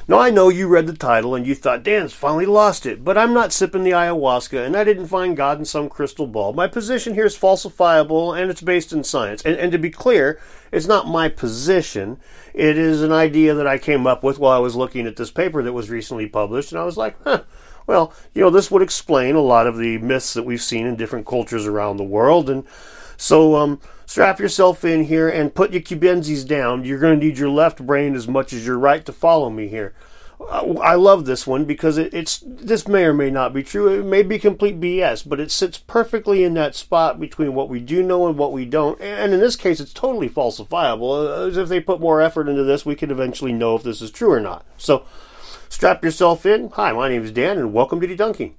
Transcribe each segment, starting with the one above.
Now, I know you read the title and you thought, Dan's finally lost it, but I'm not sipping the ayahuasca and I didn't find God in some crystal ball. My position here is falsifiable and it's based in science. And to be clear, it's not my position. It is an idea that I came up with while I was looking at this paper that was recently published, and I was like, well, this would explain a lot of the myths that we've seen in different cultures around the world. And so strap yourself in here and put your cubenzis down. You're going to need your left brain as much as your right to follow me here. I love this one because this may or may not be true. It may be complete BS, but it sits perfectly in that spot between what we do know and what we don't. And in this case, it's totally falsifiable. As if they put more effort into this, we could eventually know if this is true or not. So strap yourself in. Hi, my name is Dan, and welcome to Debunking.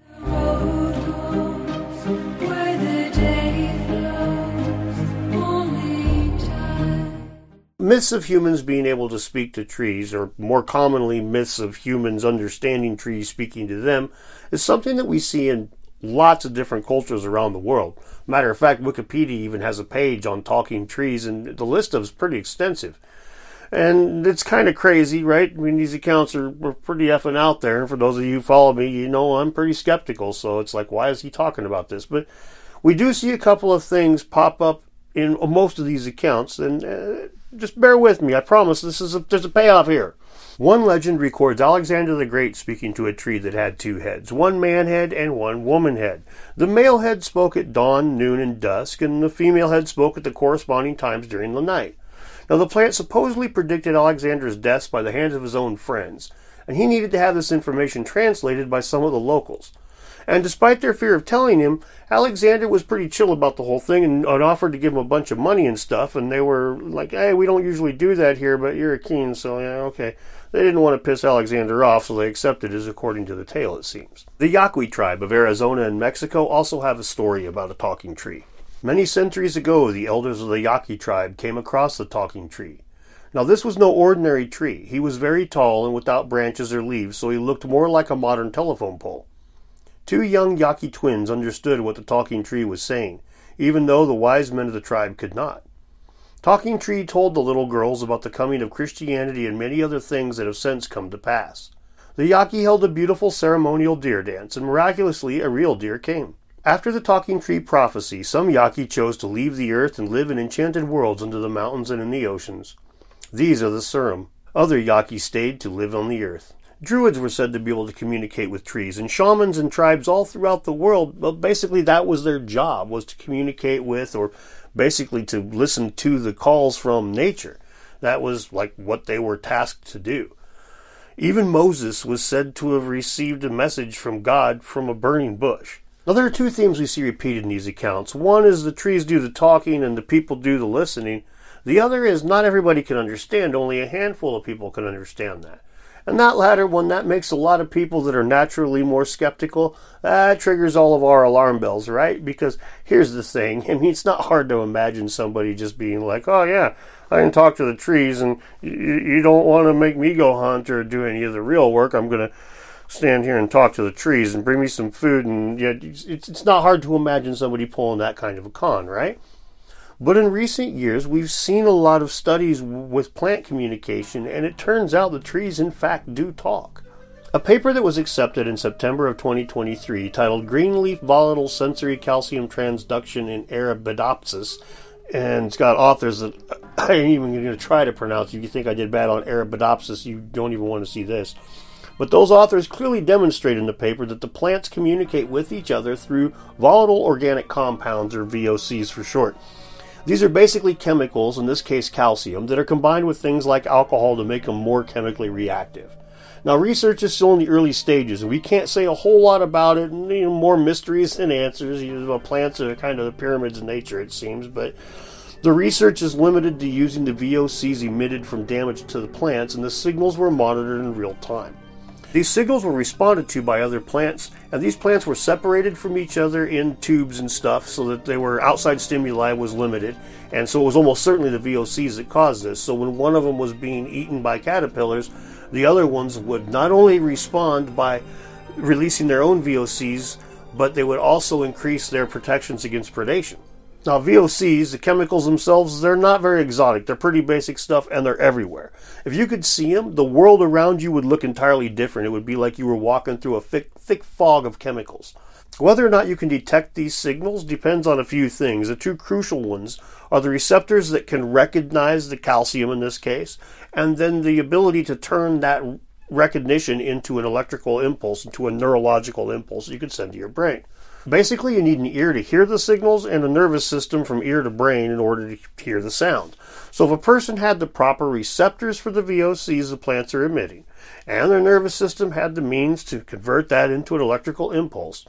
Myths of humans being able to speak to trees, or more commonly, myths of humans understanding trees speaking to them, is something that we see in lots of different cultures around the world. Matter of fact, Wikipedia even has a page on talking trees, and the list of is pretty extensive. And it's kind of crazy, right? I mean, these accounts are pretty effing out there, and for those of you who follow me, you know I'm pretty skeptical, so it's like, why is he talking about this? But we do see a couple of things pop up in most of these accounts, and just bear with me. I promise there's a payoff here. One legend records Alexander the Great speaking to a tree that had two heads, one man head and one woman head. The male head spoke at dawn, noon, and dusk, and the female head spoke at the corresponding times during the night. Now, the plant supposedly predicted Alexander's deaths by the hands of his own friends, and he needed to have this information translated by some of the locals. And despite their fear of telling him, Alexander was pretty chill about the whole thing and offered to give him a bunch of money and stuff. And they were like, hey, we don't usually do that here, but you're a king, so yeah, okay. They didn't want to piss Alexander off, so they accepted it, according to the tale, it seems. The Yaqui tribe of Arizona and Mexico also have a story about a talking tree. Many centuries ago, the elders of the Yaqui tribe came across the talking tree. Now, this was no ordinary tree. He was very tall and without branches or leaves, so he looked more like a modern telephone pole. Two young Yaqui twins understood what the talking tree was saying, even though the wise men of the tribe could not. Talking Tree told the little girls about the coming of Christianity and many other things that have since come to pass. The Yaqui held a beautiful ceremonial deer dance, and miraculously a real deer came. After the Talking Tree prophecy, some Yaqui chose to leave the earth and live in enchanted worlds under the mountains and in the oceans. These are the Surim. Other Yaqui stayed to live on the earth. Druids were said to be able to communicate with trees, and shamans and tribes all throughout the world, well, basically that was their job, was to communicate with, or basically to listen to the calls from nature. That was like what they were tasked to do. Even Moses was said to have received a message from God from a burning bush. Now, there are two themes we see repeated in these accounts. One is the trees do the talking and the people do the listening. The other is not everybody can understand, only a handful of people can understand that. And that latter one, that makes a lot of people that are naturally more skeptical, that triggers all of our alarm bells, right? Because here's the thing, I mean, it's not hard to imagine somebody just being like, oh yeah, I can talk to the trees, and you don't want to make me go hunt or do any of the real work. I'm going to stand here and talk to the trees and bring me some food, and yeah, it's not hard to imagine somebody pulling that kind of a con, right? But in recent years, we've seen a lot of studies with plant communication, and it turns out the trees, in fact, do talk. A paper that was accepted in September of 2023, titled Greenleaf Volatile Sensory Calcium Transduction in Arabidopsis, and it's got authors that I ain't even going to try to pronounce. If you think I did bad on Arabidopsis, you don't even want to see this. But those authors clearly demonstrate in the paper that the plants communicate with each other through volatile organic compounds, or VOCs for short. These are basically chemicals, in this case calcium, that are combined with things like alcohol to make them more chemically reactive. Now, research is still in the early stages, and we can't say a whole lot about it, and more mysteries than answers. Plants are kind of the pyramids of nature, it seems, but the research is limited to using the VOCs emitted from damage to the plants, and the signals were monitored in real time. These signals were responded to by other plants, and these plants were separated from each other in tubes and stuff so that they were outside stimuli was limited, and so it was almost certainly the VOCs that caused this. So when one of them was being eaten by caterpillars, the other ones would not only respond by releasing their own VOCs, but they would also increase their protections against predation. Now, VOCs, the chemicals themselves, they're not very exotic. They're pretty basic stuff, and they're everywhere. If you could see them, the world around you would look entirely different. It would be like you were walking through a thick fog of chemicals. Whether or not you can detect these signals depends on a few things. The two crucial ones are the receptors that can recognize the calcium in this case, and then the ability to turn that recognition into an electrical impulse, into a neurological impulse you could send to your brain. Basically, you need an ear to hear the signals and a nervous system from ear to brain in order to hear the sound. So if a person had the proper receptors for the VOCs the plants are emitting, and their nervous system had the means to convert that into an electrical impulse,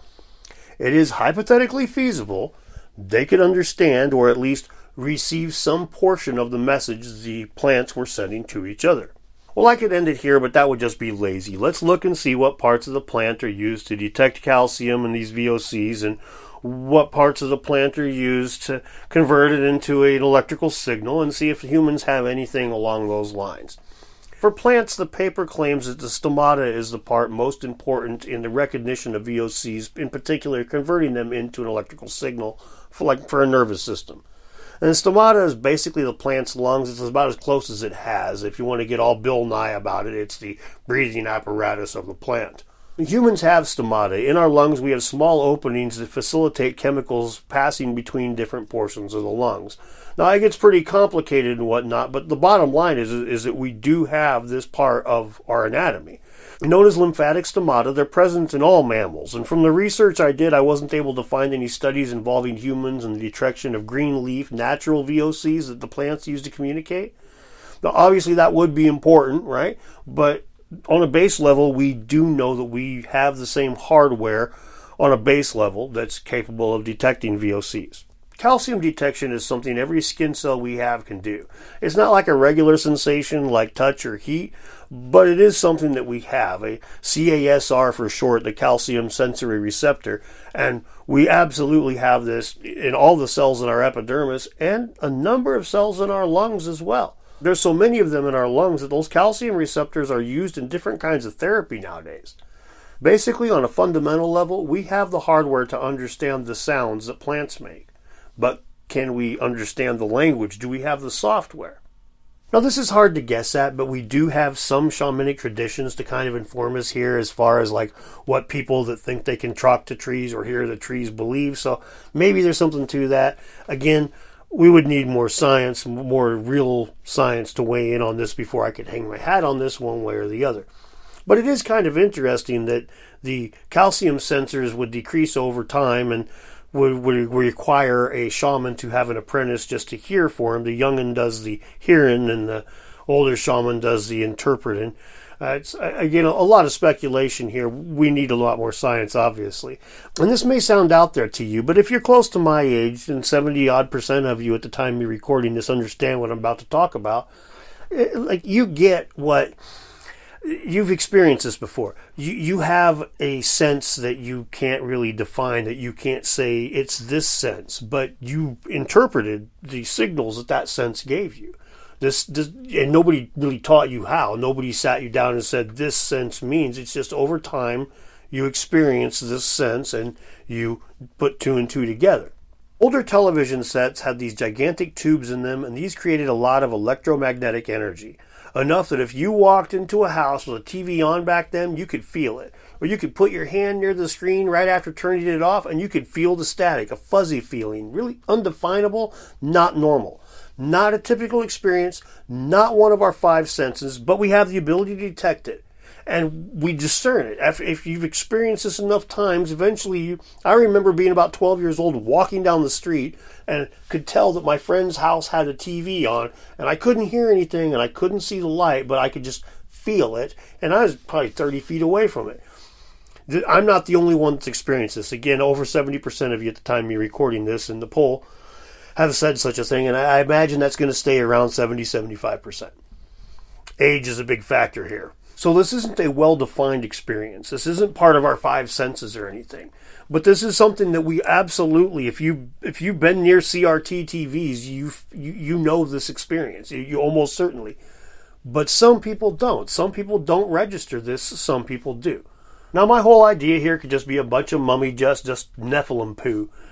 it is hypothetically feasible they could understand or at least receive some portion of the message the plants were sending to each other. Well, I could end it here, but that would just be lazy. Let's look and see what parts of the plant are used to detect calcium in these VOCs and what parts of the plant are used to convert it into an electrical signal and see if humans have anything along those lines. For plants, the paper claims that the stomata is the part most important in the recognition of VOCs, in particular converting them into an electrical signal for a nervous system. And the stomata is basically the plant's lungs. It's about as close as it has. If you want to get all Bill Nye about it, it's the breathing apparatus of the plant. Humans have stomata. In our lungs, we have small openings that facilitate chemicals passing between different portions of the lungs. Now, it gets pretty complicated and whatnot, but the bottom line is that we do have this part of our anatomy. Known as lymphatic stomata, they're present in all mammals, and from the research I did, I wasn't able to find any studies involving humans and the detection of green leaf natural VOCs that the plants use to communicate. Now, obviously, that would be important, right? But on a base level, we do know that we have the same hardware on a base level that's capable of detecting VOCs. Calcium detection is something every skin cell we have can do. It's not like a regular sensation like touch or heat, but it is something that we have, a CASR for short, the calcium sensory receptor, and we absolutely have this in all the cells in our epidermis and a number of cells in our lungs as well. There's so many of them in our lungs that those calcium receptors are used in different kinds of therapy nowadays. Basically, on a fundamental level, we have the hardware to understand the sounds that plants make. But can we understand the language? Do we have the software? Now, this is hard to guess at, but we do have some shamanic traditions to kind of inform us here as far as like what people that think they can talk to trees or hear the trees believe. So maybe there's something to that. Again, we would need more science, more real science to weigh in on this before I could hang my hat on this one way or the other. But it is kind of interesting that the calcium sensors would decrease over time and would require a shaman to have an apprentice just to hear for him. The young'un does the hearing and the older shaman does the interpreting. It's, again, a lot of speculation here. We need a lot more science, obviously. And this may sound out there to you, but if you're close to my age, and 70-odd% of you at the time you're recording this understand what I'm about to talk about, like you get what... You've experienced this before. You have a sense that you can't really define, that you can't say it's this sense, but you interpreted the signals that sense gave you. This, and nobody really taught you how. Nobody sat you down and said this sense means. It's just over time you experience this sense and you put two and two together. Older television sets had these gigantic tubes in them, and these created a lot of electromagnetic energy. Enough that if you walked into a house with a TV on back then, you could feel it. Or you could put your hand near the screen right after turning it off, and you could feel the static, a fuzzy feeling, really undefinable, not normal. Not a typical experience, not one of our five senses, but we have the ability to detect it. And we discern it. If you've experienced this enough times, eventually I remember being about 12 years old, walking down the street, and could tell that my friend's house had a TV on, and I couldn't hear anything, and I couldn't see the light, but I could just feel it, and I was probably 30 feet away from it. I'm not the only one that's experienced this. Again, over 70% of you at the time you're recording this in the poll have said such a thing, and I imagine that's going to stay around 70-75%. Age is a big factor here. So this isn't a well-defined experience. This isn't part of our five senses or anything. But this is something that we absolutely, if you've been near CRT TVs, you know this experience. You almost certainly. But some people don't. Some people don't register this. Some people do. Now, my whole idea here could just be a bunch of mummy just Nephilim poo.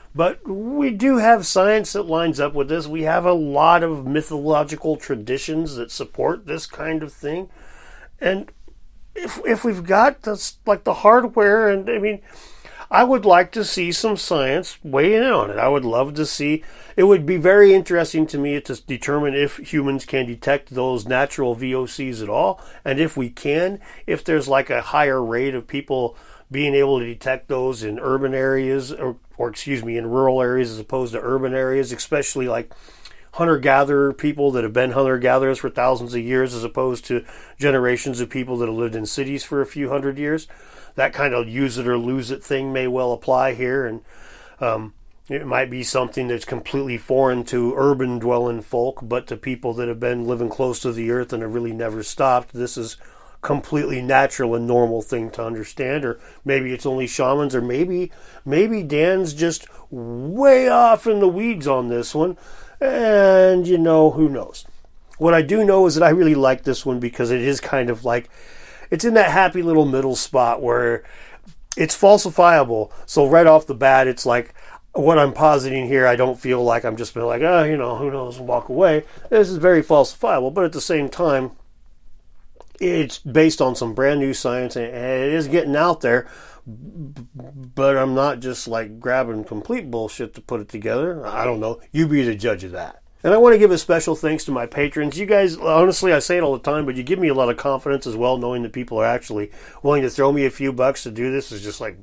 But we do have science that lines up with this. We have a lot of mythological traditions that support this kind of thing. And if we've got this, like the hardware, and I mean, I would like to see some science weigh in on it. I would love to see. It would be very interesting to me to determine if humans can detect those natural VOCs at all, and if we can, if there's like a higher rate of people being able to detect those in urban areas, or excuse me, in rural areas as opposed to urban areas, especially like hunter-gatherer people that have been hunter-gatherers for thousands of years as opposed to generations of people that have lived in cities for a few hundred years. That kind of use it or lose it thing may well apply here, and it might be something that's completely foreign to urban dwelling folk, but to people that have been living close to the earth and have really never stopped, this is completely natural and normal thing to understand. Or maybe it's only shamans, or maybe Dan's just way off in the weeds on this one, and who knows. What I do know is that I really like this one because it is kind of like, it's in that happy little middle spot where it's falsifiable. So right off the bat, it's like, what I'm positing here, I don't feel like I'm just been like, who knows, and walk away. This is very falsifiable, but at the same time, it's based on some brand new science, and it is getting out there. But I'm not just like grabbing complete bullshit to put it together. I don't know. You be the judge of that. And I want to give a special thanks to my patrons. You guys, honestly, I say it all the time, but you give me a lot of confidence as well, knowing that people are actually willing to throw me a few bucks to do this. Is just like,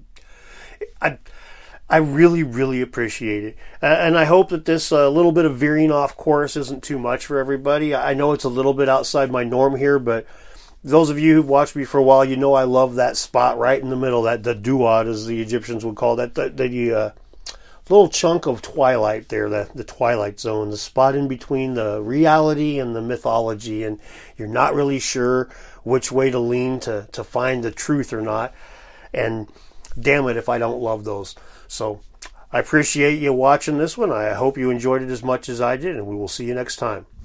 I really, really appreciate it. And I hope that this little bit of veering off course isn't too much for everybody. I know it's a little bit outside my norm here, but those of you who've watched me for a while, you know I love that spot right in the middle, that the duat, as the Egyptians would call that, the little chunk of twilight there, the twilight zone, the spot in between the reality and the mythology, and you're not really sure which way to lean to find the truth or not. And damn it if I don't love those. So I appreciate you watching this one. I hope you enjoyed it as much as I did, and we will see you next time.